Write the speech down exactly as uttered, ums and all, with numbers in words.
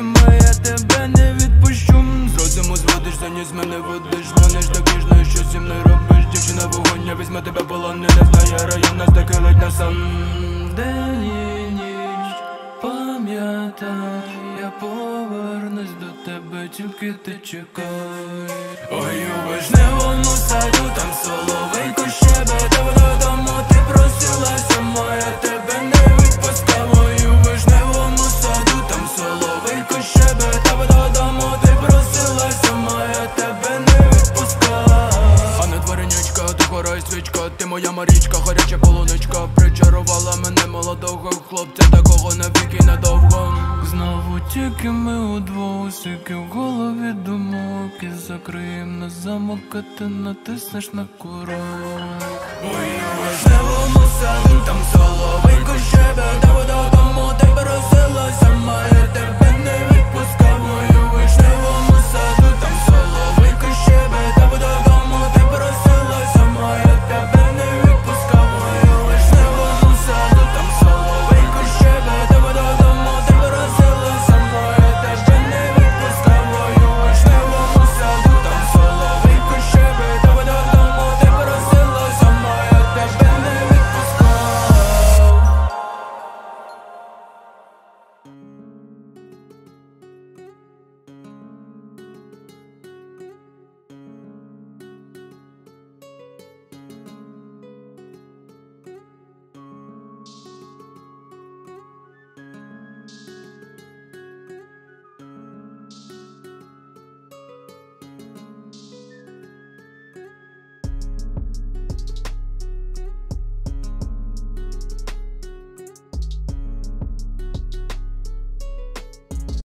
тримай, я тебе не відпущу. З розуму зводишся, ні з мене водиш. Гониш таки ж, ну що зі мною робиш? Дівчина вогонь, я візьме тебе полон. Не знає район, нас таки ледь на сам. День і ніч, пам'ятай, я повернусь до тебе, тільки ти чекай. Ой, у вишневому саду, там соловейко щебетав. Додому ти просилася моя, тебе не відпускав. Ой, у вишневому саду, там соловейко щебетав. Додому ти просилася моя, тебе не відпускав. А не тваринячка, ти гора і свічка, ти моя Марічка, гаряча полуничка. Причарувала мене молодого хлопця, такого навіки недовго. Знову тільки ми удвох, скільки в голові думок. І закриєм на замок, а ти натиснеш на курок. Ой, у вишневому саду, там соловейко щебетав. Додому ти просилася моя, тебе